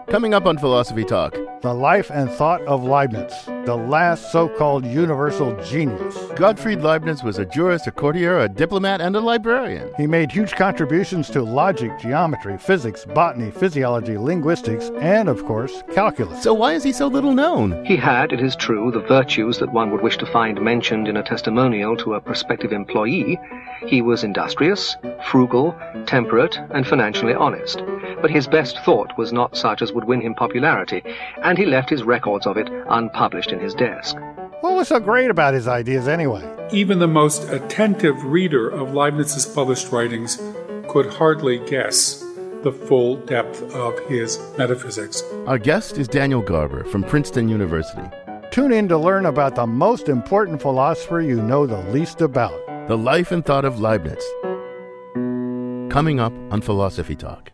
Coming up on Philosophy Talk. The life and thought of Leibniz, the last so-called universal genius. Gottfried Leibniz was a jurist, a courtier, a diplomat, and a librarian. He made huge contributions to logic, geometry, physics, botany, physiology, linguistics, and, of course, calculus. So why is he so little known? He had, it is true, the virtues that one would wish to find mentioned in a testimonial to a prospective employee. He was industrious, frugal, temperate, and financially honest. But his best thought was not such as would win him popularity, and he left his records of it unpublished in his desk. What was so great about his ideas anyway? Even the most attentive reader of Leibniz's published writings could hardly guess the full depth of his metaphysics. Our guest is Daniel Garber from Princeton University. Tune in to learn about the most important philosopher you know the least about. The life and thought of Leibniz. Coming up on Philosophy Talk.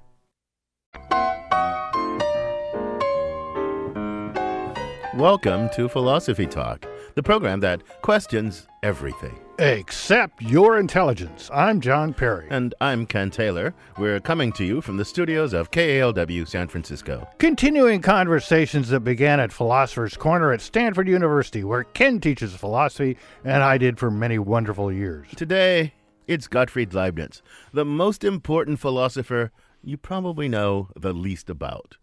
Welcome to Philosophy Talk, the program that questions everything. Except your intelligence. I'm John Perry. And I'm Ken Taylor. We're coming to you from the studios of KALW San Francisco. Continuing conversations that began at Philosopher's Corner at Stanford University, where Ken teaches philosophy, and I did for many wonderful years. Today, it's Gottfried Leibniz, the most important philosopher you probably know the least about.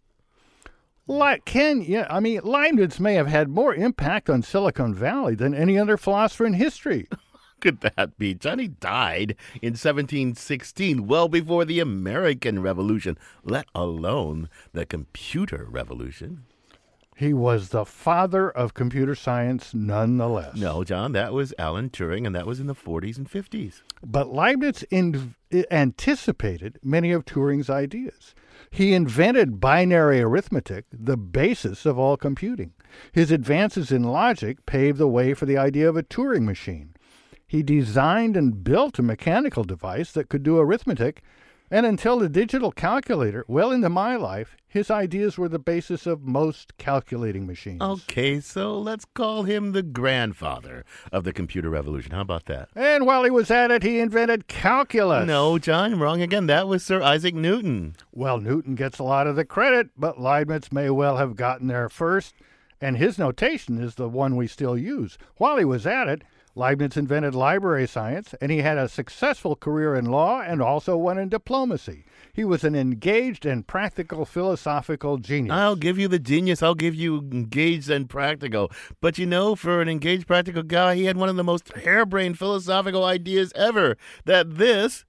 Leibniz may have had more impact on Silicon Valley than any other philosopher in history. Could that be? Johnny died in 1716, well before the American Revolution, let alone the computer revolution. He was the father of computer science nonetheless. No, John, that was Alan Turing, and that was in the 40s and 50s. But Leibniz anticipated many of Turing's ideas. He invented binary arithmetic, the basis of all computing. His advances in logic paved the way for the idea of a Turing machine. He designed and built a mechanical device that could do arithmetic, and until the digital calculator, well into my life, his ideas were the basis of most calculating machines. Okay, so let's call him the grandfather of the computer revolution. How about that? And while he was at it, he invented calculus. No, John, wrong again. That was Sir Isaac Newton. Well, Newton gets a lot of the credit, but Leibniz may well have gotten there first, and his notation is the one we still use. While he was at it, Leibniz invented library science, and he had a successful career in law and also one in diplomacy. He was an engaged and practical philosophical genius. I'll give you the genius. I'll give you engaged and practical. But you know, for an engaged, practical guy, he had one of the most harebrained philosophical ideas ever, that this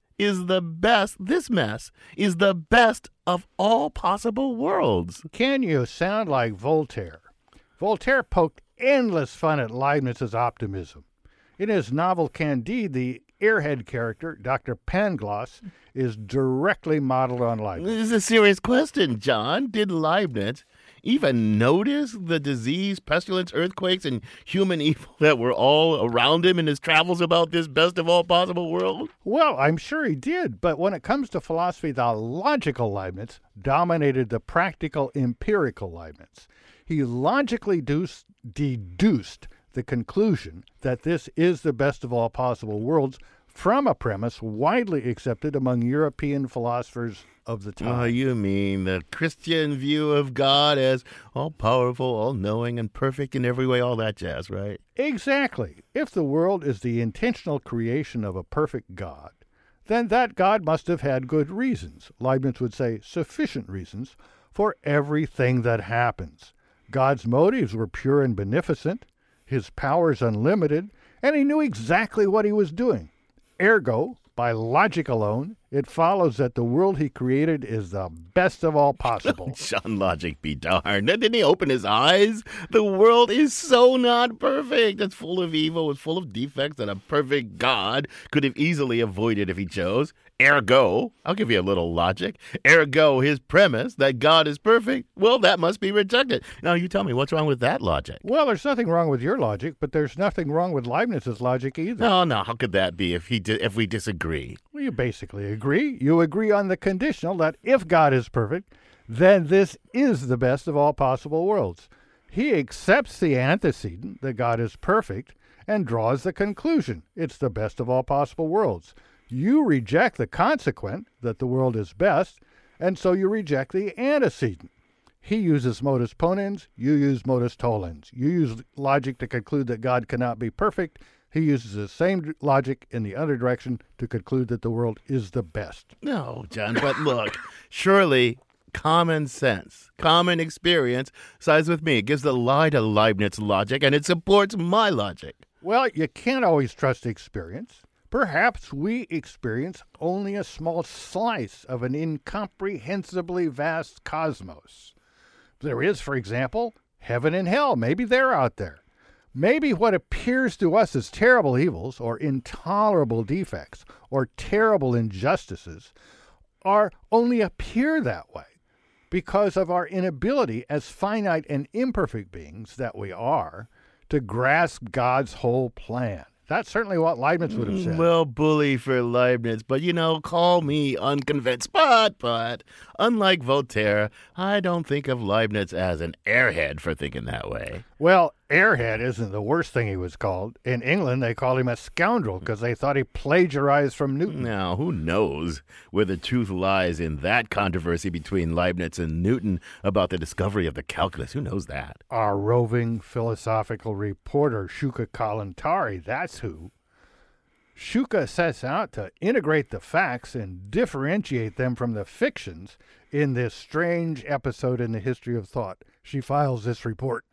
mess is the best of all possible worlds. Can you sound like Voltaire? Voltaire poked endless fun at Leibniz's optimism. In his novel Candide, the airhead character, Dr. Pangloss, is directly modeled on Leibniz. This is a serious question, John. Did Leibniz even notice the disease, pestilence, earthquakes, and human evil that were all around him in his travels about this best of all possible world? Well, I'm sure he did, but when it comes to philosophy, the logical Leibniz dominated the practical, empirical Leibniz. He logically deduced the conclusion that this is the best of all possible worlds from a premise widely accepted among European philosophers of the time. Oh, you mean the Christian view of God as all-powerful, all-knowing, and perfect in every way, all that jazz, right? Exactly. If the world is the intentional creation of a perfect God, then that God must have had good reasons. Leibniz would say sufficient reasons for everything that happens. God's motives were pure and beneficent, his powers unlimited, and he knew exactly what he was doing. Ergo, by logic alone, it follows that the world he created is the best of all possible. John, logic be darned. Didn't he open his eyes? The world is so not perfect. It's full of evil. It's full of defects that a perfect God could have easily avoided if he chose. Ergo, I'll give you a little logic. Ergo, his premise that God is perfect, well, that must be rejected. Now, you tell me, what's wrong with that logic? Well, there's nothing wrong with your logic, but there's nothing wrong with Leibniz's logic either. No, how could that be if we disagree? Well, you basically agree. You agree on the conditional that if God is perfect, then this is the best of all possible worlds. He accepts the antecedent that God is perfect and draws the conclusion it's the best of all possible worlds. You reject the consequent that the world is best, and so you reject the antecedent. He uses modus ponens, you use modus tollens. You use logic to conclude that God cannot be perfect. He uses the same logic in the other direction to conclude that the world is the best. No, John, but look, surely common sense, common experience sides with me. It gives the lie to Leibniz logic, and it supports my logic. Well, you can't always trust experience. Perhaps we experience only a small slice of an incomprehensibly vast cosmos. There is, for example, heaven and hell. Maybe they're out there. Maybe what appears to us as terrible evils or intolerable defects or terrible injustices only appear that way because of our inability as finite and imperfect beings that we are to grasp God's whole plan. That's certainly what Leibniz would have said. Well, bully for Leibniz, but call me unconvinced. But, unlike Voltaire, I don't think of Leibniz as an airhead for thinking that way. Well, airhead isn't the worst thing he was called. In England, they called him a scoundrel because they thought he plagiarized from Newton. Now, who knows where the truth lies in that controversy between Leibniz and Newton about the discovery of the calculus? Who knows that? Our roving philosophical reporter, Shuka Kalantari, that's who. Shuka sets out to integrate the facts and differentiate them from the fictions in this strange episode in the history of thought. She files this report.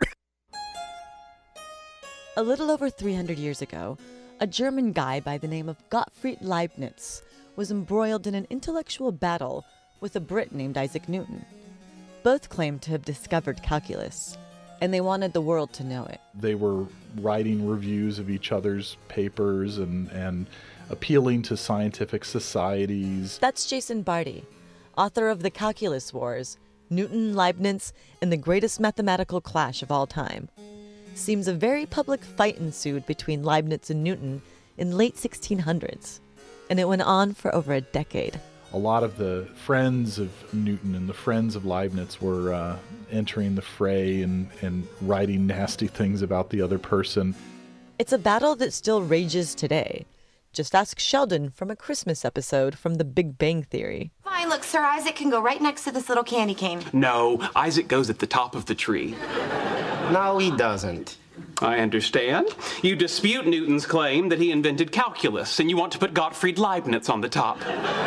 A little over 300 years ago, a German guy by the name of Gottfried Leibniz was embroiled in an intellectual battle with a Brit named Isaac Newton. Both claimed to have discovered calculus, and they wanted the world to know it. They were writing reviews of each other's papers and appealing to scientific societies. That's Jason Barty, author of The Calculus Wars, Newton, Leibniz, and the Greatest Mathematical Clash of All Time. Seems a very public fight ensued between Leibniz and Newton in late 1600s, and it went on for over a decade. A lot of the friends of Newton and the friends of Leibniz were entering the fray and writing nasty things about the other person. It's a battle that still rages today. Just ask Sheldon from a Christmas episode from The Big Bang Theory. Fine, look, Sir Isaac can go right next to this little candy cane. No, Isaac goes at the top of the tree. No, he doesn't. I understand. You dispute Newton's claim that he invented calculus, and you want to put Gottfried Leibniz on the top.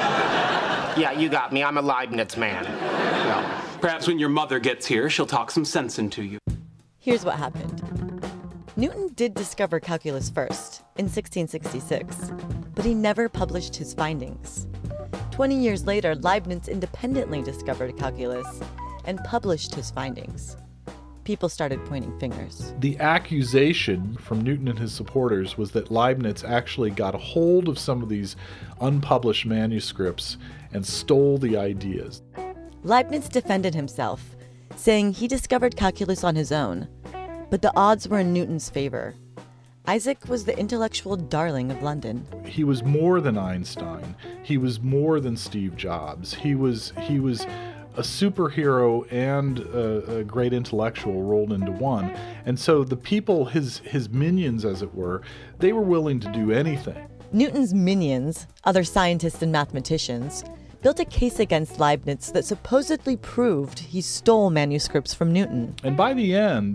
Yeah, you got me. I'm a Leibniz man. Well, perhaps when your mother gets here, she'll talk some sense into you. Here's what happened. Newton did discover calculus first, in 1666, but he never published his findings. 20 years later, Leibniz independently discovered calculus and published his findings. People started pointing fingers. The accusation from Newton and his supporters was that Leibniz actually got a hold of some of these unpublished manuscripts and stole the ideas. Leibniz defended himself, saying he discovered calculus on his own, but the odds were in Newton's favor. Isaac was the intellectual darling of London. He was more than Einstein. He was more than Steve Jobs. He was a superhero and a great intellectual rolled into one. And so the people, his minions as it were, they were willing to do anything. Newton's minions, other scientists and mathematicians, built a case against Leibniz that supposedly proved he stole manuscripts from Newton. And by the end,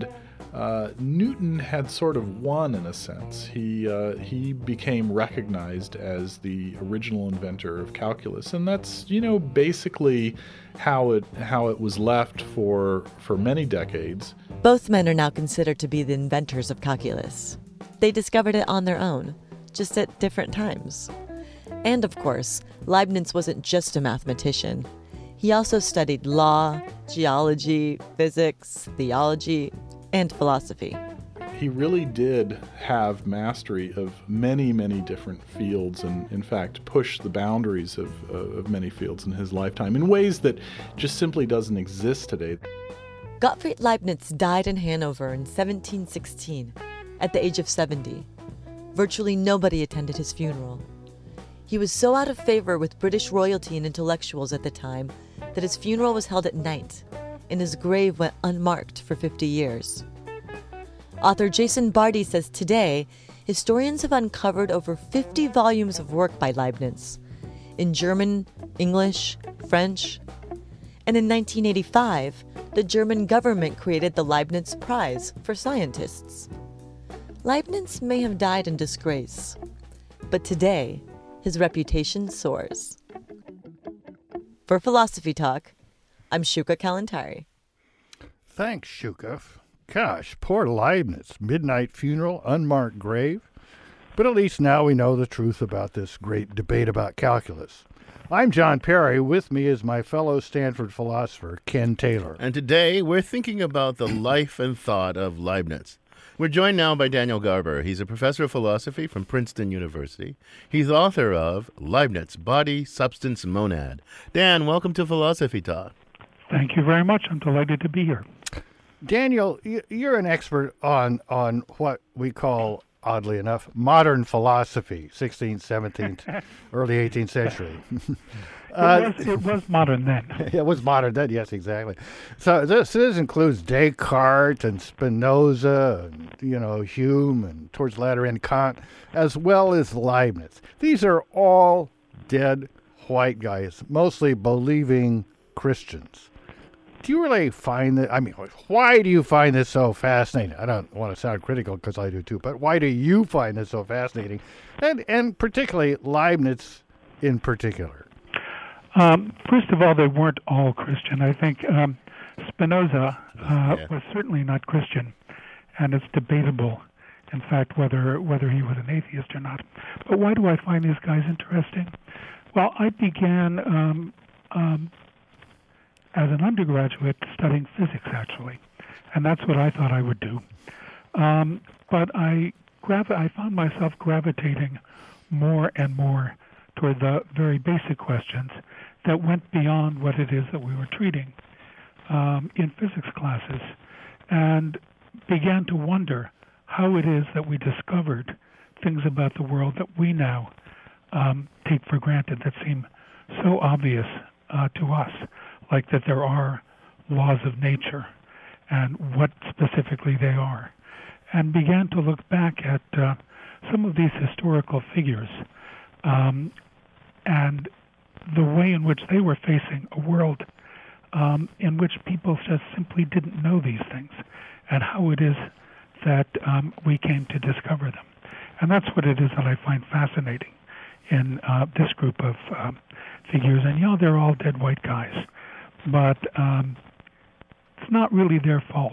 Newton had sort of won in a sense. He became recognized as the original inventor of calculus, and that's basically how it was left for many decades. Both men are now considered to be the inventors of calculus. They discovered it on their own, just at different times. And of course, Leibniz wasn't just a mathematician. He also studied law, geology, physics, theology, and philosophy. He really did have mastery of many, many different fields and, in fact, pushed the boundaries of many fields in his lifetime in ways that just simply doesn't exist today. Gottfried Leibniz died in Hanover in 1716 at the age of 70. Virtually nobody attended his funeral. He was so out of favor with British royalty and intellectuals at the time that his funeral was held at night, and his grave went unmarked for 50 years. Author Jason Barty says today, historians have uncovered over 50 volumes of work by Leibniz in German, English, French, And in 1985, the German government created the Leibniz Prize for scientists. Leibniz may have died in disgrace, but today, his reputation soars. For Philosophy Talk, I'm Shuka Kalantari. Thanks, Shuka. Gosh, poor Leibniz. Midnight funeral, unmarked grave. But at least now we know the truth about this great debate about calculus. I'm John Perry. With me is my fellow Stanford philosopher, Ken Taylor. And today we're thinking about the life and thought of Leibniz. We're joined now by Daniel Garber. He's a professor of philosophy from Princeton University. He's author of Leibniz, Body, Substance, Monad. Dan, welcome to Philosophy Talk. Thank you very much. I'm delighted to be here. Daniel, you're an expert on what we call, oddly enough, modern philosophy, 16th, 17th, early 18th century. It was modern then. It was modern then, yes, exactly. So this includes Descartes and Spinoza, and, Hume, and towards the latter end Kant, as well as Leibniz. These are all dead white guys, mostly believing Christians. Do you really find that? I mean, why do you find this so fascinating? I don't want to sound critical because I do too, but why do you find this so fascinating? And particularly Leibniz in particular. First of all, they weren't all Christian. I think Spinoza was certainly not Christian, and it's debatable, in fact, whether he was an atheist or not. But why do I find these guys interesting? Well, I began as an undergraduate studying physics, actually, and that's what I thought I would do. But I found myself gravitating more and more toward the very basic questions that went beyond what it is that we were treating in physics classes, and began to wonder how it is that we discovered things about the world that we now take for granted, that seem so obvious to us, like that there are laws of nature and what specifically they are, and began to look back at some of these historical figures and the way in which they were facing a world in which people just simply didn't know these things, and how it is that we came to discover them. And that's what it is that I find fascinating in this group of figures. And they're all dead white guys, but it's not really their fault.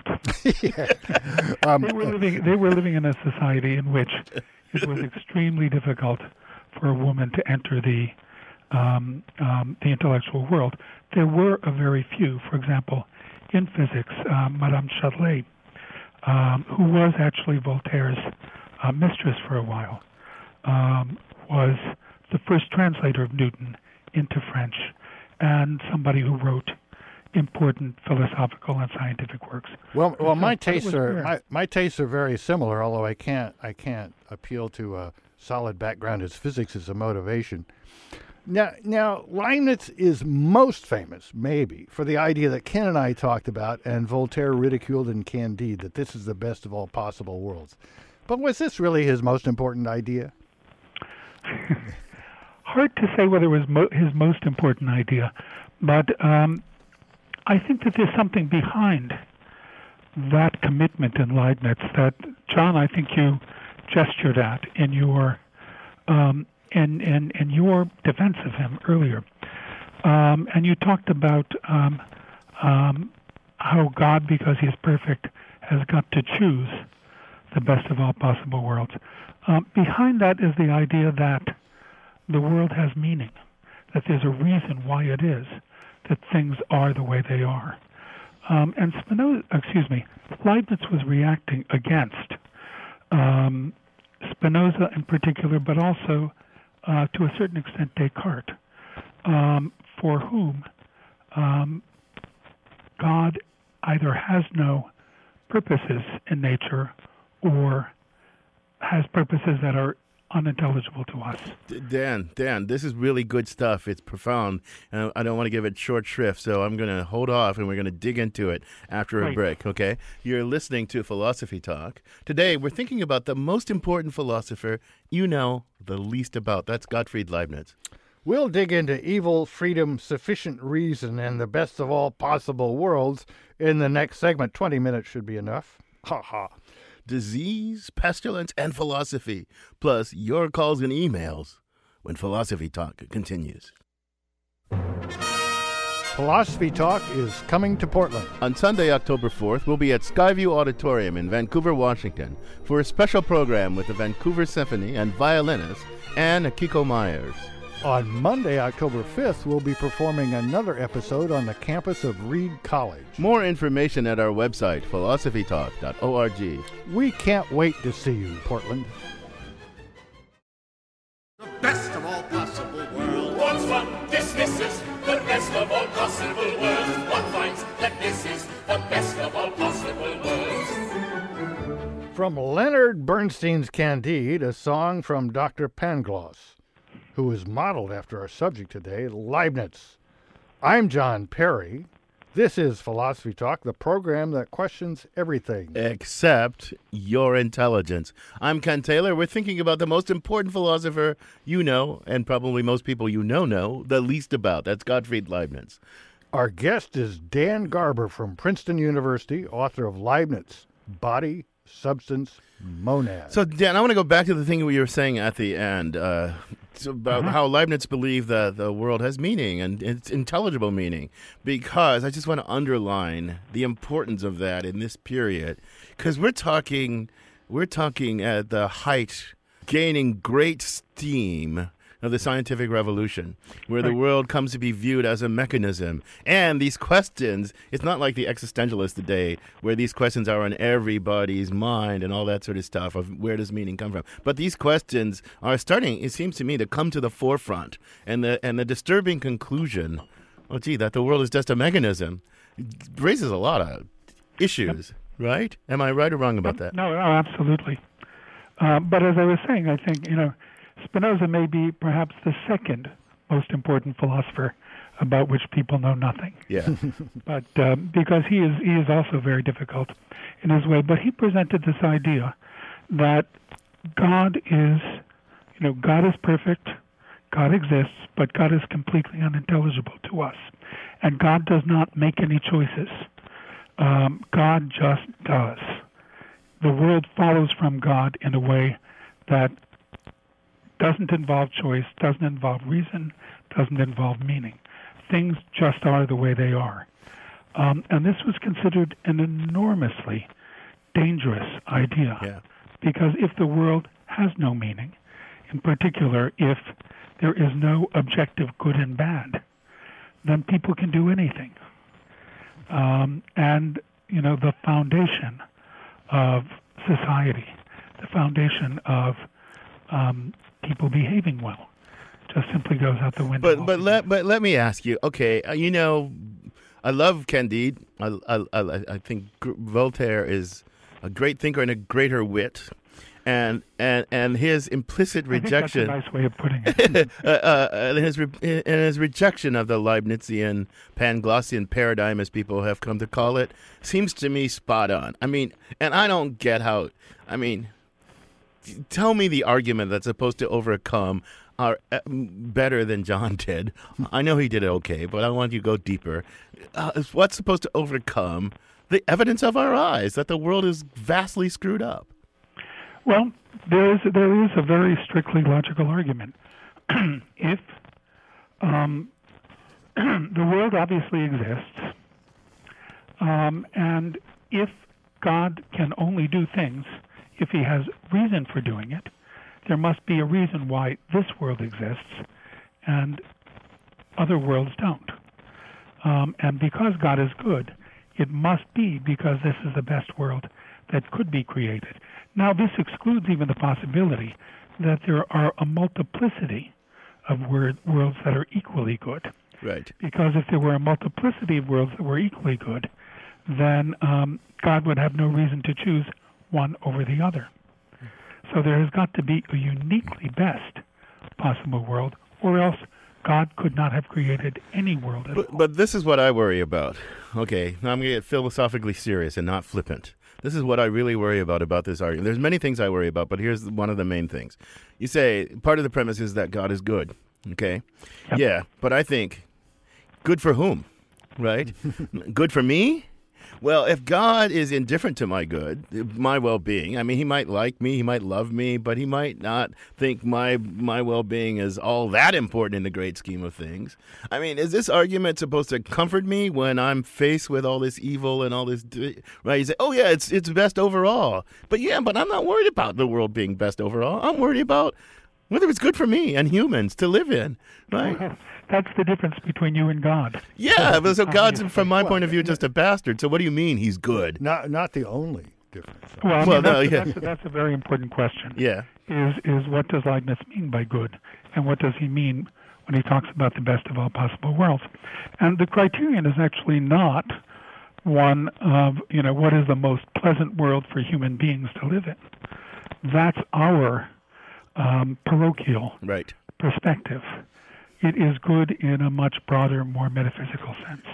They were living in a society in which it was extremely difficult for a woman to enter the intellectual world. There were a very few. For example, in physics, Madame Chatelet, who was actually Voltaire's mistress for a while, was the first translator of Newton into French, and somebody who wrote important philosophical and scientific works. Well, my tastes are very similar. Although I can't appeal to a solid background as physics as a motivation. Now, Leibniz is most famous, maybe, for the idea that Ken and I talked about, and Voltaire ridiculed in Candide, that this is the best of all possible worlds. But was this really his most important idea? Hard to say whether it was his most important idea, but I think that there's something behind that commitment in Leibniz that, John, I think you gestured at in your in your defense of him earlier. And you talked about how God, because he is perfect, has got to choose the best of all possible worlds. Behind that is the idea that the world has meaning, that there's a reason why it is that things are the way they are. And Leibniz was reacting against Spinoza in particular, but also to a certain extent Descartes, for whom God either has no purposes in nature or has purposes that are unintelligible to us. Dan, this is really good stuff. It's profound, and I don't want to give it short shrift, so I'm going to hold off, and we're going to dig into it after a break, okay? You're listening to Philosophy Talk. Today, we're thinking about the most important philosopher you know the least about. That's Gottfried Leibniz. We'll dig into evil, freedom, sufficient reason, and the best of all possible worlds in the next segment. 20 minutes should be enough. Ha ha. Disease, pestilence, and philosophy, plus your calls and emails when Philosophy Talk continues. Philosophy Talk is coming to Portland. On Sunday, October 4th, we'll be at Skyview Auditorium in Vancouver, Washington, for a special program with the Vancouver Symphony and violinist Anne Akiko Myers. On Monday, October 5th, we'll be performing another episode on the campus of Reed College. More information at our website, philosophytalk.org. We can't wait to see you, Portland. The best of all possible worlds. Once one dismisses the best of all possible worlds, one finds that this is the best of all possible worlds. From Leonard Bernstein's Candide, a song from Dr. Pangloss, who is modeled after our subject today, Leibniz. I'm John Perry. This is Philosophy Talk, the program that questions everything except your intelligence. I'm Ken Taylor. We're thinking about the most important philosopher you know, and probably most people you know the least about. That's Gottfried Leibniz. Our guest is Dan Garber from Princeton University, author of Leibniz, Body, Substance, Monad. So, Dan, I want to go back to the thing we were saying at the end about how Leibniz believed that the world has meaning, and it's intelligible meaning, because I just want to underline the importance of that in this period, because we're talking at the height, gaining great steam of the scientific revolution, where the world comes to be viewed as a mechanism. And these questions, it's not like the existentialists today, where these questions are on everybody's mind and all that sort of stuff of where does meaning come from. But these questions are starting, it seems to me, to come to the forefront. And the disturbing conclusion, that the world is just a mechanism, raises a lot of issues, right? Am I right or wrong about that? No, absolutely. But as I was saying, I think, Spinoza may be perhaps the second most important philosopher about which people know nothing. Yeah. But because he is also very difficult in his way. But he presented this idea that God is perfect, God exists, but God is completely unintelligible to us. And God does not make any choices. God just does. The world follows from God in a way that doesn't involve choice, doesn't involve reason, doesn't involve meaning. Things just are the way they are. And this was considered an enormously dangerous idea, because if the world has no meaning, in particular if there is no objective good and bad, then people can do anything. And, the foundation of society, the foundation of people behaving well, just simply goes out the window. But let me ask you. Okay, I love Candide. I think Voltaire is a great thinker and a greater wit, and his implicit rejection. I think that's a nice way of putting it. and his rejection of the Leibnizian Panglossian paradigm, as people have come to call it, seems to me spot on. I mean, and I don't get how. I mean, tell me the argument that's supposed to overcome are better than John did. I know he did it okay, but I want you to go deeper. What's supposed to overcome the evidence of our eyes that the world is vastly screwed up? Well, there is a very strictly logical argument. If the world obviously exists, and if God can only do things if he has reason for doing it, there must be a reason why this world exists and other worlds don't. And because God is good, it must be because this is the best world that could be created. Now, this excludes even the possibility that there are a multiplicity of worlds that are equally good. Right. Because if there were a multiplicity of worlds that were equally good, then God would have no reason to choose one over the other. So there has got to be a uniquely best possible world, or else God could not have created any world at all. But this is what I worry about. Okay, now I'm going to get philosophically serious and not flippant. This is what I really worry about this argument. There's many things I worry about, but here's one of the main things. You say part of the premise is that God is good. Okay. Yeah, but I think good for whom, right? Good for me? Well, if God is indifferent to my good, my well-being, I mean, he might like me, he might love me, but he might not think my well-being is all that important in the great scheme of things. I mean, is this argument supposed to comfort me when I'm faced with all this evil and all this, right? You say, oh, yeah, it's best overall. But I'm not worried about the world being best overall. I'm worried about whether it's good for me and humans to live in, right? Well, that's the difference between you and God. Yeah, but so God's, from my point of view, just a bastard. So what do you mean he's good? Not the only difference. Well, that's a very important question. Yeah. Is what does Leibniz mean by good? And what does he mean when he talks about the best of all possible worlds? And the criterion is actually not one of, what is the most pleasant world for human beings to live in. That's our parochial perspective. It is good in a much broader, more metaphysical sense.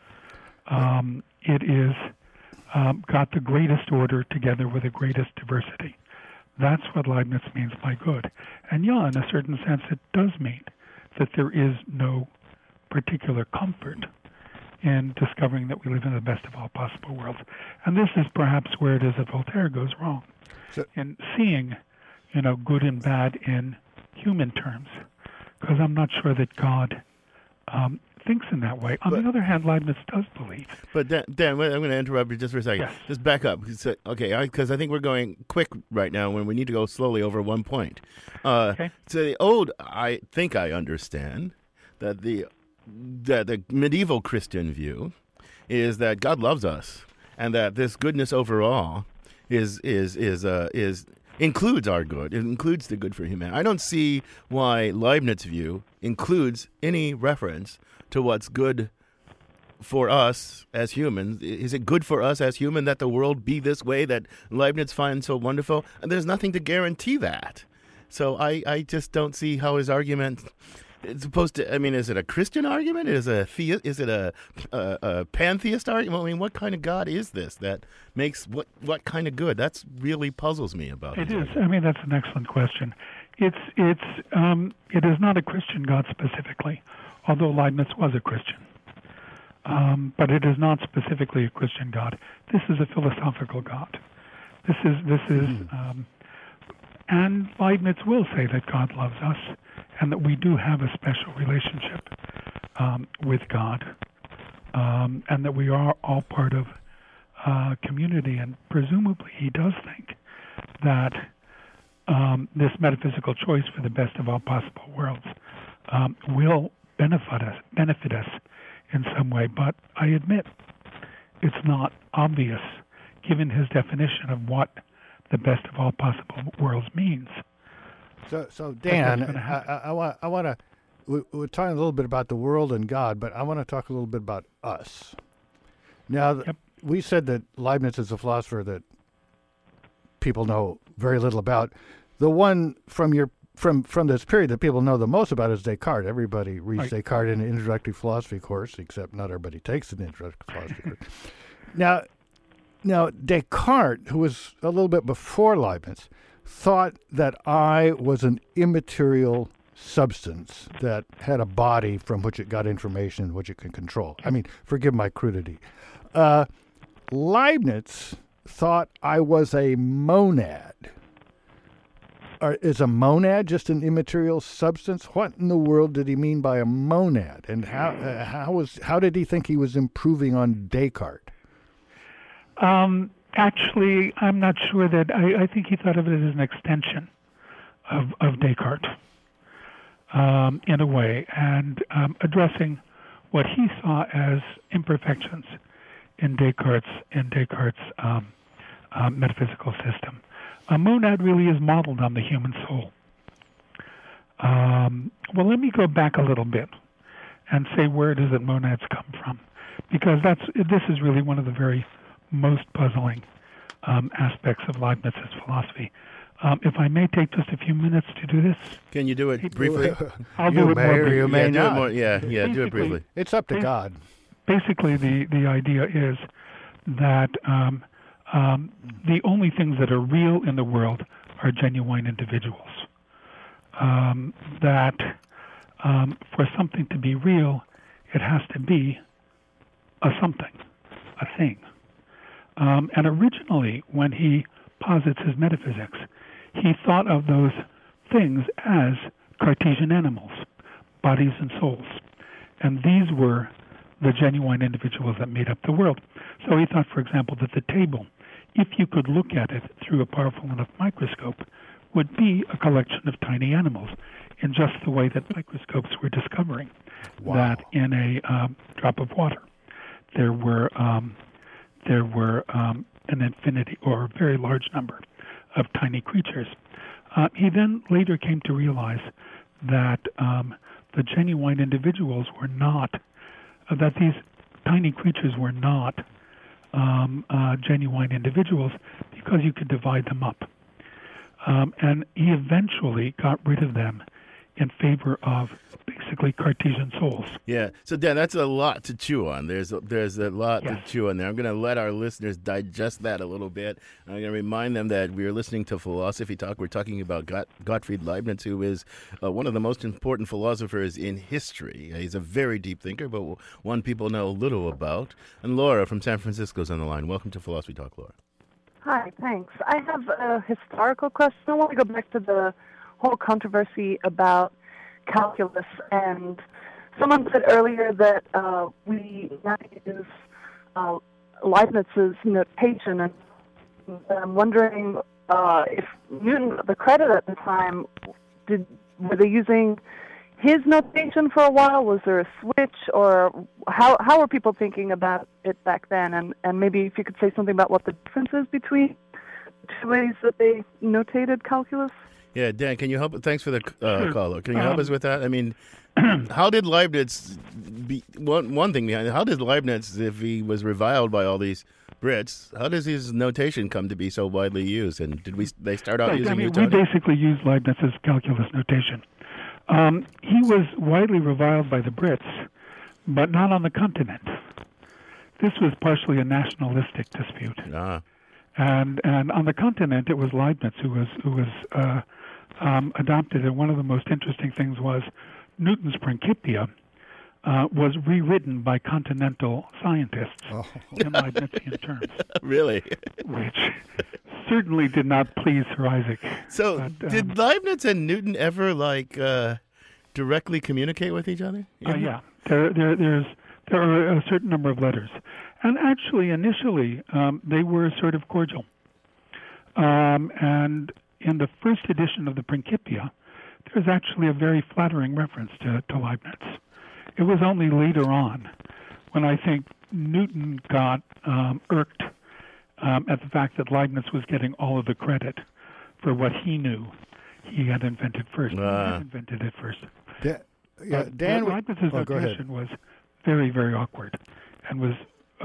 It is got the greatest order together with the greatest diversity. That's what Leibniz means by good. And yeah, in a certain sense, it does mean that there is no particular comfort in discovering that we live in the best of all possible worlds. And this is perhaps where it is that Voltaire goes wrong, in seeing good and bad in human terms, because I'm not sure that God thinks in that way. On the other hand, Leibniz does believe. But Dan, I'm going to interrupt you just for a second. Yes. Just back up. Okay, because I think we're going quick right now when we need to go slowly over one point. Okay. So I think I understand that the medieval Christian view is that God loves us and that this goodness overall is includes our good. It includes the good for humanity. I don't see why Leibniz's view includes any reference to what's good for us as humans. Is it good for us as human that the world be this way that Leibniz finds so wonderful? And there's nothing to guarantee that. So I just don't see how his argument is supposed to. I mean, is it a Christian argument? Is it a pantheist argument? I mean, what kind of God is this that makes what kind of good? That's really puzzles me about it. It is. I mean, that's an excellent question. It is not a Christian God specifically, although Leibniz was a Christian. But it is not specifically a Christian God. This is a philosophical God. This is, and Leibniz will say that God loves us, and that we do have a special relationship with God, and that we are all part of community. And presumably, he does think that this metaphysical choice for the best of all possible worlds will benefit us in some way. But I admit it's not obvious, given his definition of what the best of all possible worlds means. So Dan, I want to. We're talking a little bit about the world and God, but I want to talk a little bit about us. Now, we said that Leibniz is a philosopher that people know very little about. The one from this period that people know the most about is Descartes. Everybody reads Descartes in an introductory philosophy course, except not everybody takes an introductory philosophy course. Now, Descartes, who was a little bit before Leibniz, thought that I was an immaterial substance that had a body from which it got information, which it can control. I mean, forgive my crudity. Leibniz thought I was a monad. Is a monad just an immaterial substance? What in the world did he mean by a monad? And how did he think he was improving on Descartes? Actually, I'm not sure that. I think he thought of it as an extension of Descartes, in a way, and addressing what he saw as imperfections in Descartes' metaphysical system. A monad really is modeled on the human soul. Well, let me go back a little bit and say where does it monads come from, because this is really one of the very most puzzling aspects of Leibniz's philosophy. If I may take just a few minutes to do this. Can you do it briefly? I'll do it more briefly. You may not. Do it briefly. It's up to God. Basically, the idea is that the only things that are real in the world are genuine individuals. That for something to be real, it has to be a something, a thing. And originally, when he posits his metaphysics, he thought of those things as Cartesian animals, bodies and souls. And these were the genuine individuals that made up the world. So he thought, for example, that the table, if you could look at it through a powerful enough microscope, would be a collection of tiny animals, in just the way that microscopes were discovering that in a drop of water there were an infinity or a very large number of tiny creatures. He then later came to realize that the genuine individuals were not, that these tiny creatures were not genuine individuals because you could divide them up. And he eventually got rid of them in favor of basically Cartesian souls. Yeah. So, Dan, that's a lot to chew on. There's a lot to chew on there. I'm going to let our listeners digest that a little bit. I'm going to remind them that we are listening to Philosophy Talk. We're talking about Gottfried Leibniz, who is one of the most important philosophers in history. He's a very deep thinker, but one people know little about. And Laura from San Francisco is on the line. Welcome to Philosophy Talk, Laura. Hi, thanks. I have a historical question. I want to go back to the whole controversy about calculus, and someone said earlier that we now use Leibniz's notation, and I'm wondering if Newton got the credit at the time. Were they using his notation for a while? Was there a switch, or how were people thinking about it back then? And maybe if you could say something about what the difference is between the two ways that they notated calculus. Yeah, Dan, can you help? Thanks for the call. Can you help us with that? I mean, how did Leibniz one thing behind it? How did Leibniz, if he was reviled by all these Brits, how does his notation come to be so widely used? And did they start out using Newtonian? We basically use Leibniz's calculus notation. He was widely reviled by the Brits, but not on the continent. This was partially a nationalistic dispute. And on the continent, it was Leibniz who was adopted. And one of the most interesting things was Newton's Principia was rewritten by continental scientists in Leibnizian terms. Really? Which certainly did not please Sir Isaac. So, did Leibniz and Newton ever directly communicate with each other? Yeah, there are a certain number of letters, and actually, initially, they were sort of cordial. And in the first edition of the Principia, there's actually a very flattering reference to Leibniz. It was only later on, when I think Newton got irked at the fact that Leibniz was getting all of the credit for what he knew he had invented first. He had invented it first. Dan, Leibniz's notation was very, very awkward, and was,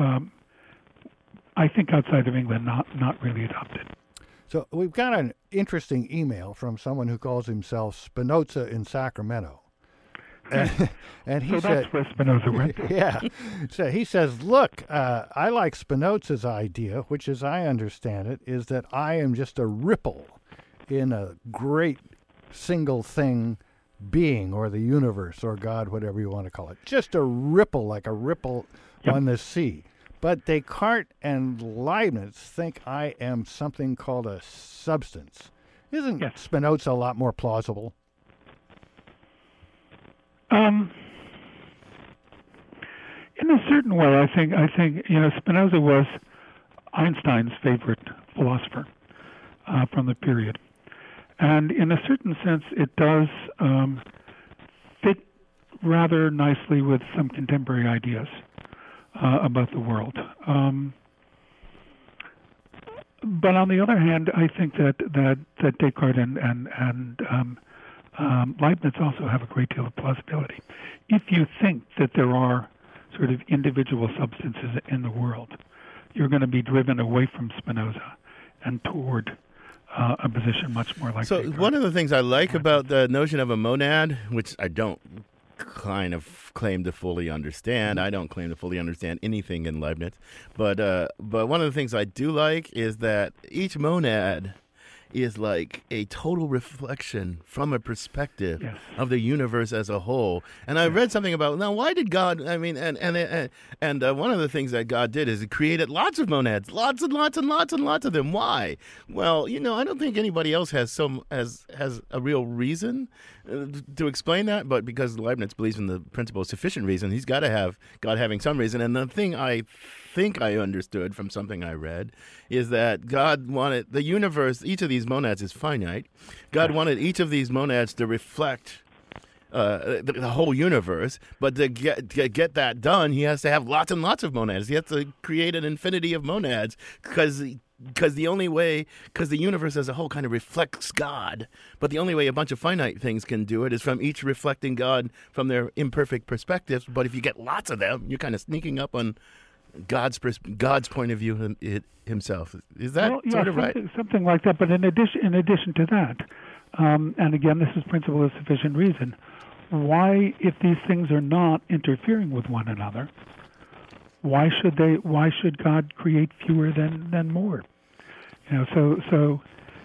I think, outside of England, not really adopted. So we've got an interesting email from someone who calls himself Spinoza in Sacramento. And he so said, that's where Spinoza went. Yeah. So he says, look, I like Spinoza's idea, which, as I understand it, is that I am just a ripple in a great single thing being, or the universe, or God, whatever you want to call it. Just a ripple, like a ripple on the sea. But Descartes and Leibniz think I am something called a substance. Isn't Spinoza a lot more plausible? In a certain way, I think Spinoza was Einstein's favorite philosopher from the period, and in a certain sense, it does fit rather nicely with some contemporary ideas about the world. But on the other hand, I think that Descartes and Leibniz also have a great deal of plausibility. If you think that there are sort of individual substances in the world, you're going to be driven away from Spinoza and toward a position much more like Descartes. One of the things I like about the notion of a monad, which I don't kind of claim to fully understand. I don't claim to fully understand anything in Leibniz, but one of the things I do like is that each monad is like a total reflection from a perspective Yes. of the universe as a whole. And I read something about, now, why did God, I mean, and one of the things that God did is he created lots of monads, lots and lots and lots and lots of them. Why? Well, I don't think anybody else has a real reason to explain that, but because Leibniz believes in the principle of sufficient reason, he's got to have God having some reason. And the thing I think I understood from something I read is that God wanted the universe, each of these monads is finite. God wanted each of these monads to reflect the whole universe, but to get that done, he has to have lots and lots of monads. He has to create an infinity of monads because the universe as a whole kind of reflects God. But the only way a bunch of finite things can do it is from each reflecting God from their imperfect perspectives. But if you get lots of them, you're kind of sneaking up on God's point of view himself. Is that sort of right? Something like that. But in addition to that, and again, this is principle of sufficient reason. Why, if these things are not interfering with one another, why should God create fewer than more? So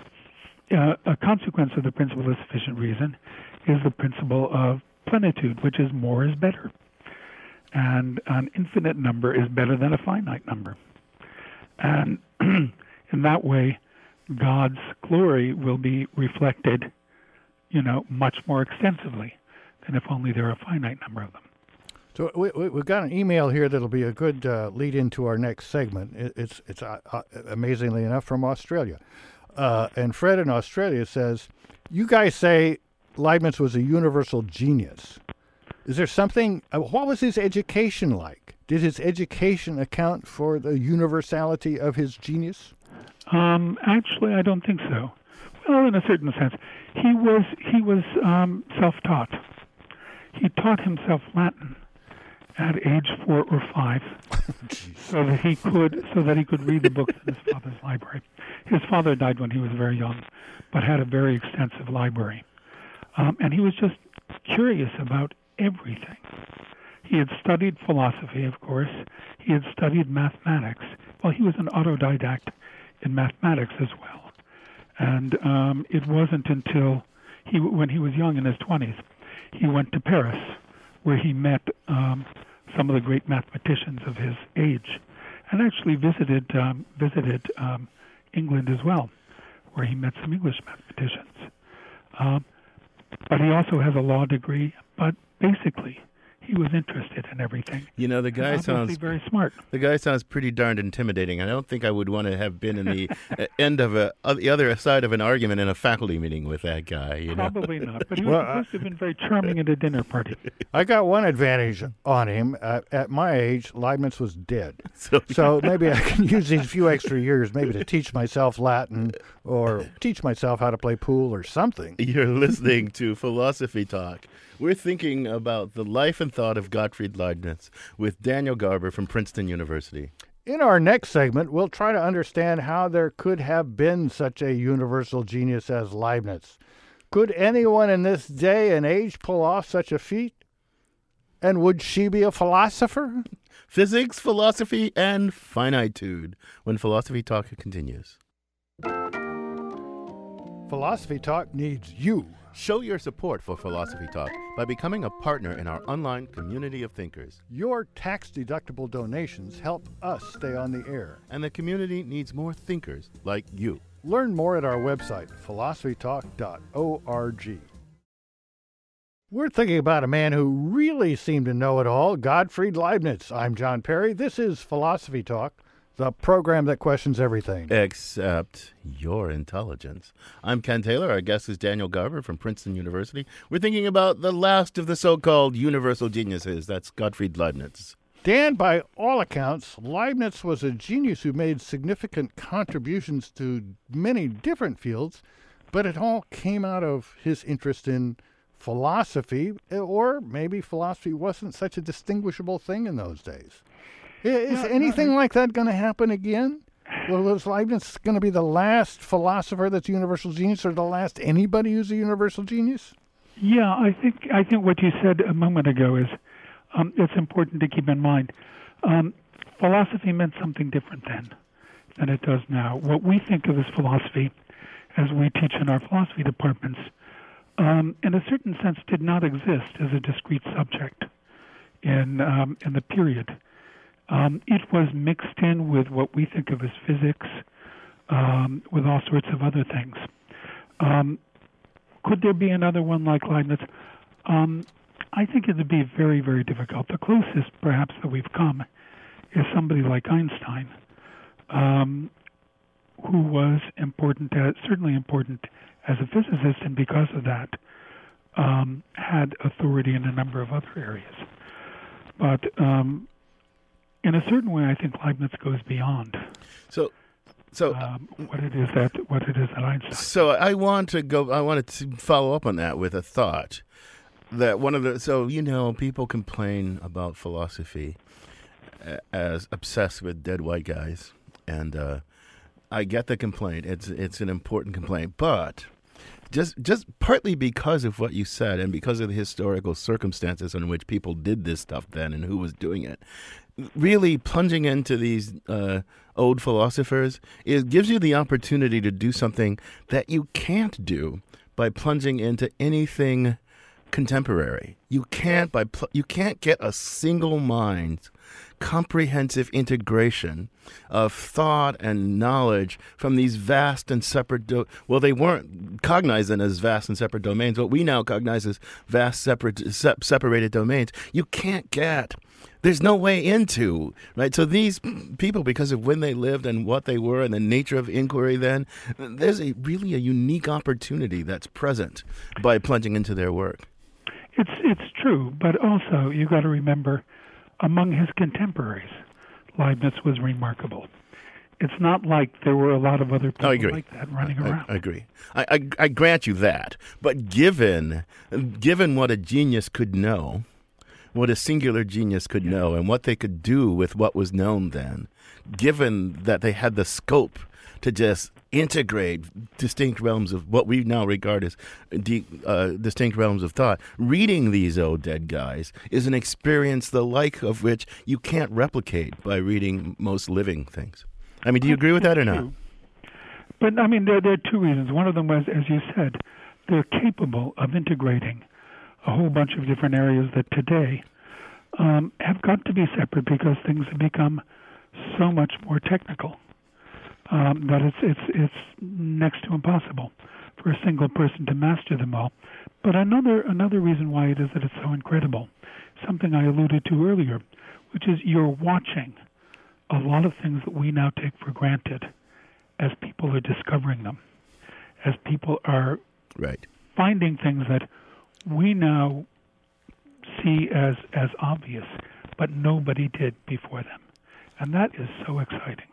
a consequence of the principle of sufficient reason is the principle of plenitude, which is more is better. And an infinite number is better than a finite number. And in that way, God's glory will be reflected, much more extensively than if only there are a finite number of them. So we've got an email here that'll be a good lead into our next segment. It's amazingly enough from Australia. And Fred in Australia says, you guys say Leibniz was a universal genius. Is there something, what was his education like? Did his education account for the universality of his genius? Actually, I don't think so. Well, in a certain sense. He was self-taught. He taught himself Latin at age 4 or 5, so that he could read the books in his father's library. His father died when he was very young, but had a very extensive library. And he was just curious about everything. He had studied philosophy, of course. He had studied mathematics. Well, he was an autodidact in mathematics as well. And it wasn't until when he was young in his 20s, he went to Paris, where he met some of the great mathematicians of his age, and actually visited England as well, where he met some English mathematicians. But he also has a law degree, but basically he was interested in everything. The guy sounds very smart. The guy sounds pretty darned intimidating. I don't think I would want to have been in the end of the other side of an argument in a faculty meeting with that guy. Probably not. But he was supposed to have been very charming at a dinner party. I got one advantage on him. At my age, Leibniz was dead. So maybe I can use these few extra years maybe to teach myself Latin or teach myself how to play pool or something. You're listening to Philosophy Talk. We're thinking about the life and thought of Gottfried Leibniz with Daniel Garber from Princeton University. In our next segment, we'll try to understand how there could have been such a universal genius as Leibniz. Could anyone in this day and age pull off such a feat? And would she be a philosopher? Physics, philosophy, and finitude when Philosophy Talk continues. Philosophy Talk needs you. Show your support for Philosophy Talk by becoming a partner in our online community of thinkers. Your tax-deductible donations help us stay on the air. And the community needs more thinkers like you. Learn more at our website, philosophytalk.org. We're thinking about a man who really seemed to know it all, Gottfried Leibniz. I'm John Perry. This is Philosophy Talk, the program that questions everything. Except your intelligence. I'm Ken Taylor. Our guest is Daniel Garber from Princeton University. We're thinking about the last of the so-called universal geniuses. That's Gottfried Leibniz. Dan, by all accounts, Leibniz was a genius who made significant contributions to many different fields, but it all came out of his interest in philosophy, or maybe philosophy wasn't such a distinguishable thing in those days. Is anything like that going to happen again? Well, was Leibniz going to be the last philosopher that's a universal genius, or the last anybody who's a universal genius? Yeah, I think what you said a moment ago is it's important to keep in mind. Philosophy meant something different then than it does now. What we think of as philosophy as we teach in our philosophy departments, in a certain sense, did not exist as a discrete subject in the period. It was mixed in with what we think of as physics, with all sorts of other things. Could there be another one like Leibniz? I think it would be very, very difficult. The closest, perhaps, that we've come is somebody like Einstein, who was certainly important as a physicist, and because of that, had authority in a number of other areas. But in a certain way, I think Leibniz goes beyond. So what it is that Einstein. So I wanted to follow up on that with a thought that people complain about philosophy as obsessed with dead white guys, and I get the complaint. It's an important complaint, but just partly because of what you said and because of the historical circumstances in which people did this stuff then and who was doing it, really plunging into these old philosophers, it gives you the opportunity to do something that you can't do by plunging into anything contemporary. You can't get a single mind's comprehensive integration of thought and knowledge from these vast and separate they weren't cognizant as vast and separate domains. What we now cognize as vast separated domains, you can't get. There's no way into, right? So these people, because of when they lived and what they were and the nature of inquiry then, there's really a unique opportunity that's present by plunging into their work. It's true, but also you've got to remember, among his contemporaries, Leibniz was remarkable. It's not like there were a lot of other people like that running around. I agree. I grant you that. But given what a genius could know, what a singular genius could know, and what they could do with what was known then, given that they had the scope to just integrate distinct realms of what we now regard as distinct realms of thought, reading these old dead guys is an experience the like of which you can't replicate by reading most living things. I mean, do you agree with that or not? But, I mean, there are two reasons. One of them was, as you said, they're capable of integrating a whole bunch of different areas that today have got to be separate because things have become so much more technical that it's next to impossible for a single person to master them all. But another reason why it is that it's so incredible, something I alluded to earlier, which is you're watching a lot of things that we now take for granted as people are discovering them, as people are finding things that we now see as obvious, but nobody did before them. And that is so exciting.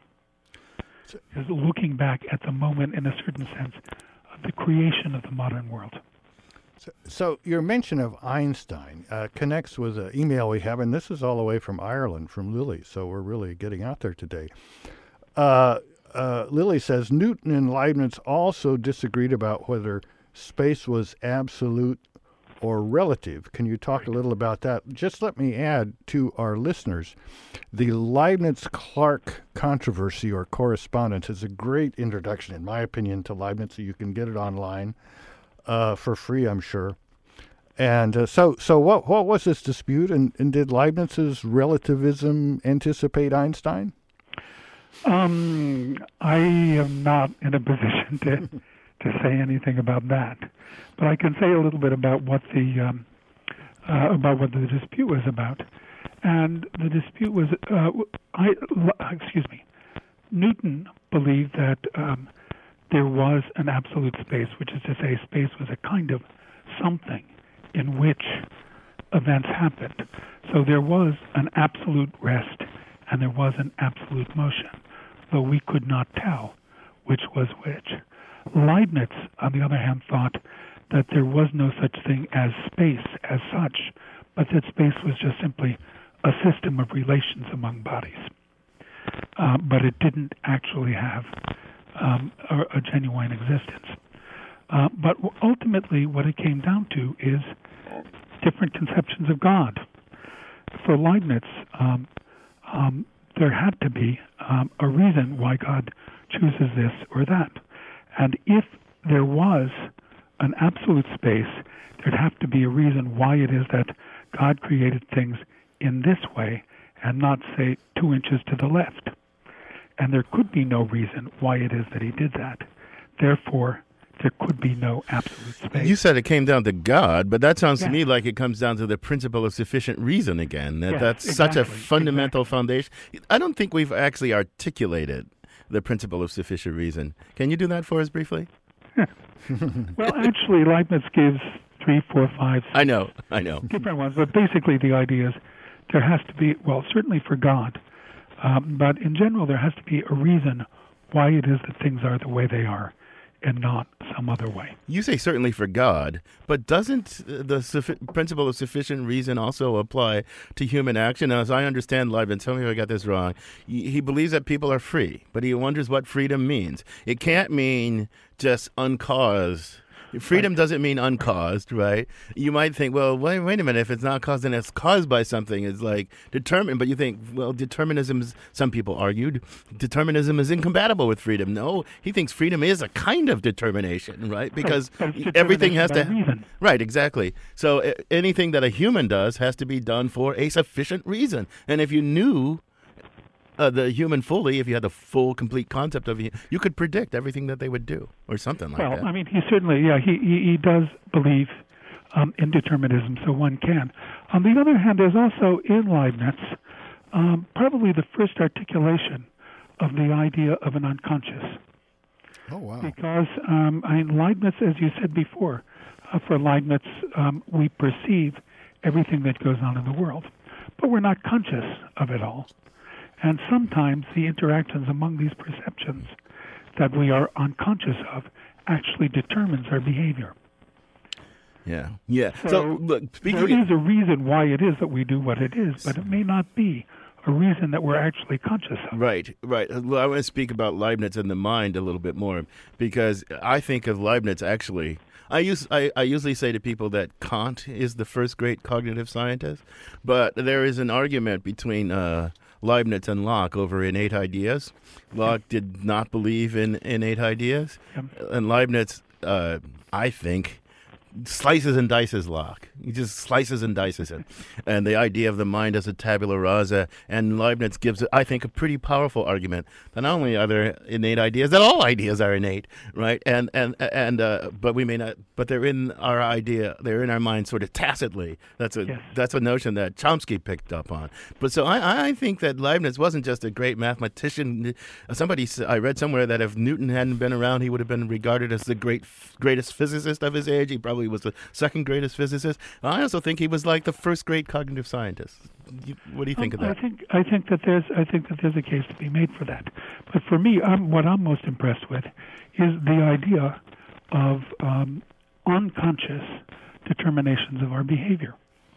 Is looking back at the moment, in a certain sense, of the creation of the modern world. So your mention of Einstein connects with an email we have, and this is all the way from Ireland, from Lily, so we're really getting out there today. Lily says, Newton and Leibniz also disagreed about whether space was absolute or relative. Can you talk a little about that? Just let me add to our listeners, the Leibniz-Clark controversy or correspondence is a great introduction, in my opinion, to Leibniz. So you can get it online for free, I'm sure. And so what was this dispute, and did Leibniz's relativism anticipate Einstein? I am not in a position to say anything about that, but I can say a little bit about what the dispute was about. And the dispute was, Newton believed that there was an absolute space, which is to say, space was a kind of something in which events happened. So there was an absolute rest and there was an absolute motion, though we could not tell which was which. Leibniz, on the other hand, thought that there was no such thing as space as such, but that space was just simply a system of relations among bodies. But it didn't actually have a genuine existence. But ultimately, what it came down to is different conceptions of God. For Leibniz, there had to be a reason why God chooses this or that. And if there was an absolute space, there'd have to be a reason why it is that God created things in this way and not, say, 2 inches to the left. And there could be no reason why it is that he did that. Therefore, there could be no absolute space. You said it came down to God, but that sounds to me like it comes down to the principle of sufficient reason again. That's such a fundamental foundation. I don't think we've actually articulated the principle of sufficient reason. Can you do that for us briefly? Well, actually, Leibniz gives 3, 4, 5, 6 I know. different ones, but basically the idea is there has to be, well, certainly for God, but in general there has to be a reason why it is that things are the way they are and not some other way. You say certainly for God, but doesn't the principle of sufficient reason also apply to human action? Now, as I understand Leibniz, tell me if I got this wrong, he believes that people are free, but he wonders what freedom means. It can't mean just uncaused. Freedom doesn't mean uncaused, right? You might think, well, wait a minute. If it's not caused, then it's caused by something. It's like determined. But you think, well, determinism, some people argued, determinism is incompatible with freedom. No, he thinks freedom is a kind of determination, right? Because everything has to... reason. Right, exactly. So anything that a human does has to be done for a sufficient reason. And if you knew the human fully, if you had the full, complete concept of it, you could predict everything that they would do, or something like that. Well, I mean, he certainly, he does believe in determinism, so one can. On the other hand, there's also in Leibniz probably the first articulation of the idea of an unconscious. Oh, wow. Because, Leibniz, as you said before, for Leibniz, we perceive everything that goes on in the world, but we're not conscious of it all. And sometimes the interactions among these perceptions that we are unconscious of actually determines our behavior. Yeah. So look, there is a reason why it is that we do what it is, but it may not be a reason that we're actually conscious of. Right. Well, I want to speak about Leibniz and the mind a little bit more, because I think of Leibniz actually... I usually say to people that Kant is the first great cognitive scientist, but there is an argument between Leibniz and Locke over innate ideas. Locke did not believe in innate ideas, and Leibniz, I think, slices and dices Locke. He just slices and dices it. And the idea of the mind as a tabula rasa, and Leibniz gives, I think, a pretty powerful argument that not only are there innate ideas, that all ideas are innate, right? But we may not, but they're in our idea, they're in our mind sort of tacitly. That's a notion that Chomsky picked up on. But so I think that Leibniz wasn't just a great mathematician. I read somewhere that if Newton hadn't been around, he would have been regarded as the greatest physicist of his age. He probably was the second greatest physicist. I also think he was like the first great cognitive scientist. What do you think of that? I think that there's a case to be made for that. But for me, what I'm most impressed with is the idea of unconscious determinations of our behavior,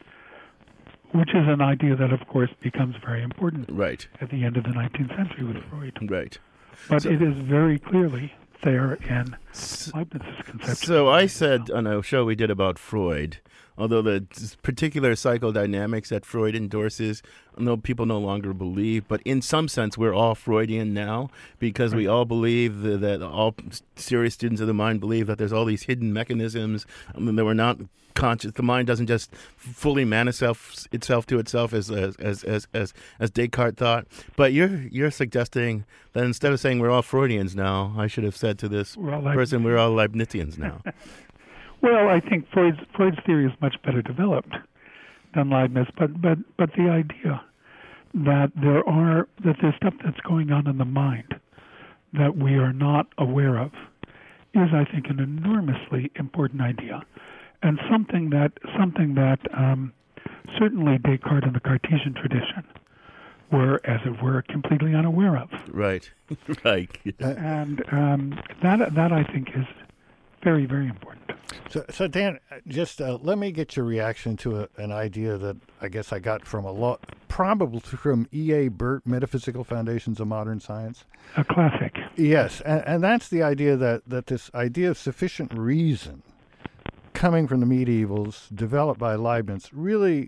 which is an idea that, of course, becomes very important at the end of the 19th century with Freud. Right. But it is very clearly there in Leibniz's conception. So I said on a show we did about Freud, although the particular psychodynamics that Freud endorses, people no longer believe, but in some sense we're all Freudian now, because we all believe that all serious students of the mind believe that there's all these hidden mechanisms that we're not conscious. The mind doesn't just fully manifest itself to itself as Descartes thought. But you're suggesting that instead of saying we're all Freudians now, I should have said to this person we're all Leibnizians now. Well, I think Freud's theory is much better developed than Leibniz, but the idea that there's stuff that's going on in the mind that we are not aware of is, I think, an enormously important idea, and something that certainly Descartes and the Cartesian tradition were, as it were, completely unaware of. Right. And that I think is very, very important. So Dan, just let me get your reaction to an idea that I guess I got from probably from E.A. Burt, Metaphysical Foundations of Modern Science. A classic. Yes, and that's the idea that this idea of sufficient reason coming from the medievals, developed by Leibniz, really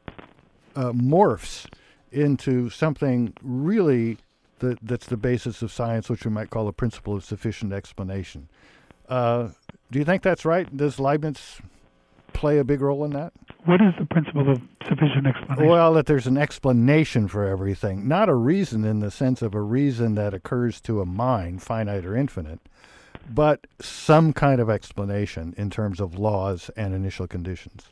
morphs into something really that's the basis of science, which we might call a principle of sufficient explanation. Do you think that's right? Does Leibniz play a big role in that? What is the principle of sufficient explanation? Well, that there's an explanation for everything, not a reason in the sense of a reason that occurs to a mind, finite or infinite, but some kind of explanation in terms of laws and initial conditions.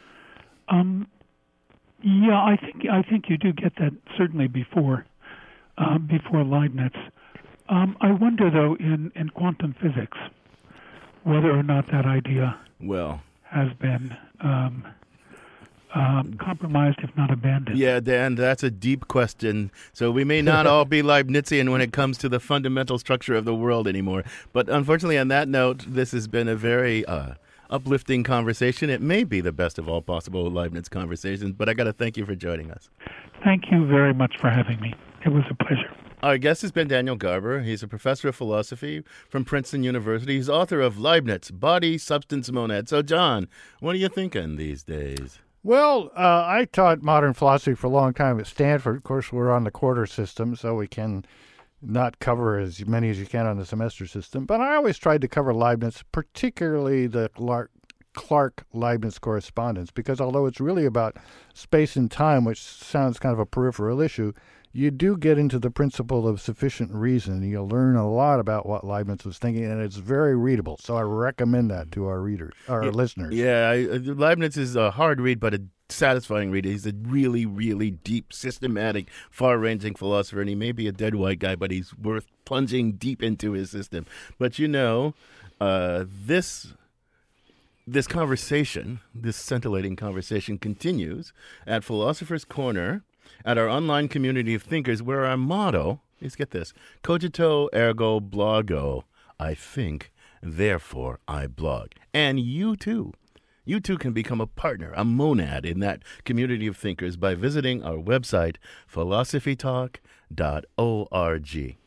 Yeah, I think you do get that certainly before Leibniz. I wonder though in quantum physics whether or not that idea has been compromised, if not abandoned. Yeah, Dan, that's a deep question. So we may not all be Leibnizian when it comes to the fundamental structure of the world anymore. But unfortunately, on that note, this has been a very uplifting conversation. It may be the best of all possible Leibniz conversations, but I got to thank you for joining us. Thank you very much for having me. It was a pleasure. Our guest has been Daniel Garber. He's a professor of philosophy from Princeton University. He's author of Leibniz, Body, Substance, Monad. So, John, what are you thinking these days? Well, I taught modern philosophy for a long time at Stanford. Of course, we're on the quarter system, so we can not cover as many as you can on the semester system. But I always tried to cover Leibniz, particularly the Clarke-Leibniz correspondence, because although it's really about space and time, which sounds kind of a peripheral issue, you do get into the principle of sufficient reason. You'll learn a lot about what Leibniz was thinking, and it's very readable. So I recommend that to our readers, our listeners. Yeah, Leibniz is a hard read, but a satisfying read. He's a really, really deep, systematic, far-ranging philosopher, and he may be a dead white guy, but he's worth plunging deep into his system. But this conversation, this scintillating conversation, continues at Philosopher's Corner, at our online community of thinkers, where our motto is, get this, cogito ergo blogo. I think, therefore I blog. And you too can become a partner, a monad in that community of thinkers by visiting our website, philosophytalk.org.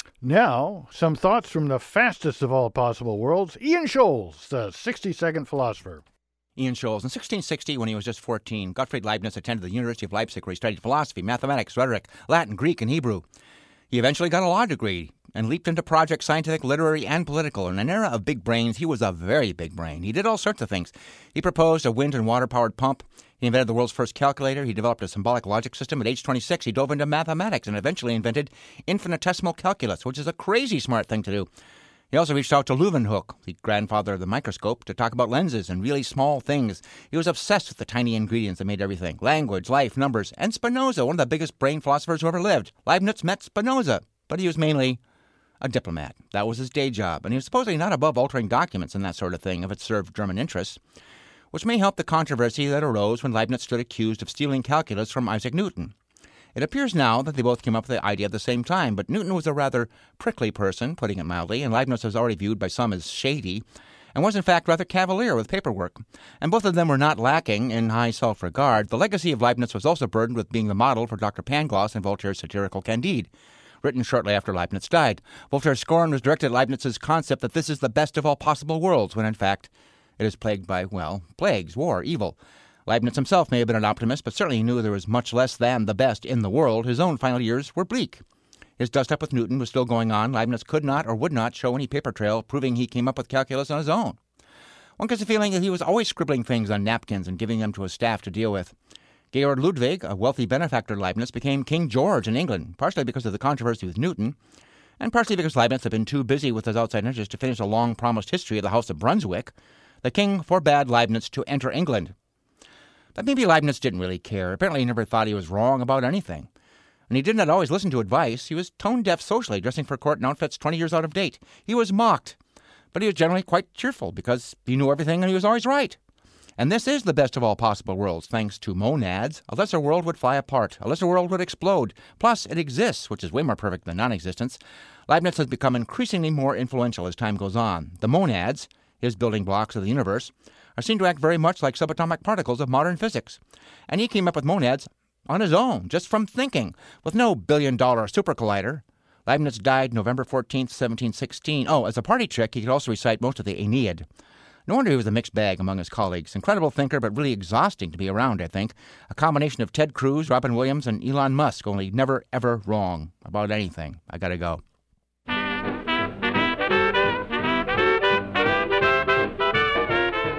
Now, some thoughts from the fastest of all possible worlds, Ian Scholes, the 60-second philosopher. Ian Scholes. In 1660, when he was just 14, Gottfried Leibniz attended the University of Leipzig, where he studied philosophy, mathematics, rhetoric, Latin, Greek, and Hebrew. He eventually got a law degree and leaped into projects scientific, literary, and political. In an era of big brains, he was a very big brain. He did all sorts of things. He proposed a wind and water-powered pump. He invented the world's first calculator. He developed a symbolic logic system. At age 26, he dove into mathematics and eventually invented infinitesimal calculus, which is a crazy smart thing to do. He also reached out to Leeuwenhoek, the grandfather of the microscope, to talk about lenses and really small things. He was obsessed with the tiny ingredients that made everything. Language, life, numbers, and Spinoza, one of the biggest brain philosophers who ever lived. Leibniz met Spinoza, but he was mainly a diplomat. That was his day job, and he was supposedly not above altering documents and that sort of thing if it served German interests, which may help the controversy that arose when Leibniz stood accused of stealing calculus from Isaac Newton. It appears now that they both came up with the idea at the same time, but Newton was a rather prickly person, putting it mildly, and Leibniz was already viewed by some as shady, and was in fact rather cavalier with paperwork. And both of them were not lacking in high self-regard. The legacy of Leibniz was also burdened with being the model for Dr. Pangloss in Voltaire's satirical Candide, written shortly after Leibniz died. Voltaire's scorn was directed at Leibniz's concept that this is the best of all possible worlds, when in fact it is plagued by, plagues, war, evil. Leibniz himself may have been an optimist, but certainly he knew there was much less than the best in the world. His own final years were bleak. His dust-up with Newton was still going on. Leibniz could not or would not show any paper trail proving he came up with calculus on his own. One gets the feeling that he was always scribbling things on napkins and giving them to his staff to deal with. Georg Ludwig, a wealthy benefactor of Leibniz, became King George in England, partially because of the controversy with Newton, and partially because Leibniz had been too busy with his outside interests to finish a long-promised history of the House of Brunswick. The king forbade Leibniz to enter England. But maybe Leibniz didn't really care. Apparently he never thought he was wrong about anything. And he did not always listen to advice. He was tone-deaf socially, dressing for court in outfits 20 years out of date. He was mocked. But he was generally quite cheerful because he knew everything and he was always right. And this is the best of all possible worlds, thanks to monads. A lesser world would fly apart. A lesser world would explode. Plus, it exists, which is way more perfect than non-existence. Leibniz has become increasingly more influential as time goes on. The monads, his building blocks of the universe, are seen to act very much like subatomic particles of modern physics. And he came up with monads on his own, just from thinking, with no billion-dollar super collider. Leibniz died November 14th, 1716. Oh, as a party trick, he could also recite most of the Aeneid. No wonder he was a mixed bag among his colleagues. Incredible thinker, but really exhausting to be around, I think. A combination of Ted Cruz, Robin Williams, and Elon Musk, only never, ever wrong about anything. I gotta go.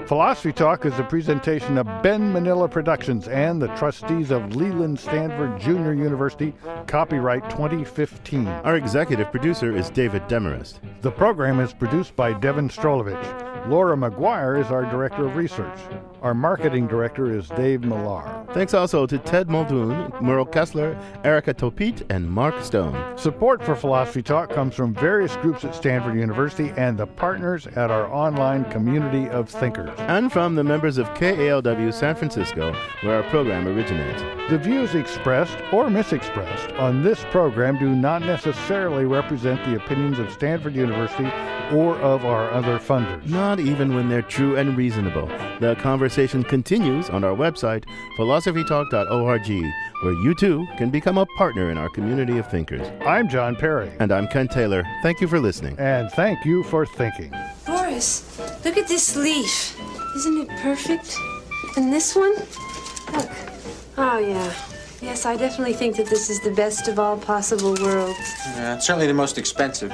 Philosophy Talk is a presentation of Ben Manila Productions and the trustees of Leland Stanford Junior University, copyright 2015. Our executive producer is David Demarest. The program is produced by Devin Strolovich. Laura McGuire is our director of research. Our marketing director is Dave Millar. Thanks also to Ted Muldoon, Merle Kessler, Erica Topit, and Mark Stone. Support for Philosophy Talk comes from various groups at Stanford University and the partners at our online community of thinkers. And from the members of KALW San Francisco, where our program originates. The views expressed or misexpressed on this program do not necessarily represent the opinions of Stanford University or of our other funders. Not even when they're true and reasonable. The conversation continues on our website, philosophytalk.org, where you too can become a partner in our community of thinkers. I'm John Perry. And I'm Ken Taylor. Thank you for listening. And thank you for thinking. Boris, look at this leaf. Isn't it perfect? And this one? Look. Oh, yeah. Yes, I definitely think that this is the best of all possible worlds. Yeah, it's certainly the most expensive.